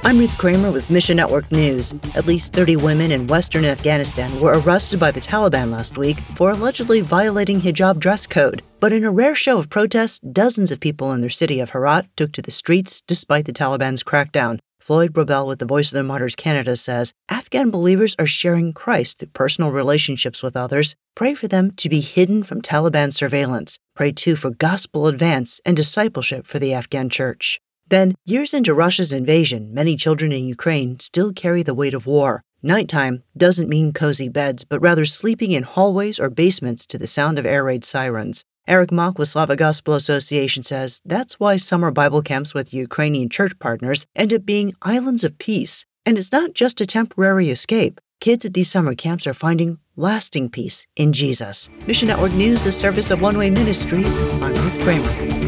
I'm Ruth Kramer with Mission Network News. At least 30 women in western Afghanistan were arrested by the Taliban last week for allegedly violating hijab dress code. But in a rare show of protest, dozens of people in their city of Herat took to the streets despite the Taliban's crackdown. Floyd Brobel with the Voice of the Martyrs Canada says Afghan believers are sharing Christ through personal relationships with others. Pray for them to be hidden from Taliban surveillance. Pray too for gospel advance and discipleship for the Afghan church. Then, years into Russia's invasion, many children in Ukraine still carry the weight of war. Nighttime doesn't mean cozy beds, but rather sleeping in hallways or basements to the sound of air raid sirens. Eric Mock with Slavic Gospel Association says that's why summer Bible camps with Ukrainian church partners end up being islands of peace. And it's not just a temporary escape. Kids at these summer camps are finding lasting peace in Jesus. Mission Network News, the service of One Way Ministries. I'm Ruth Kramer.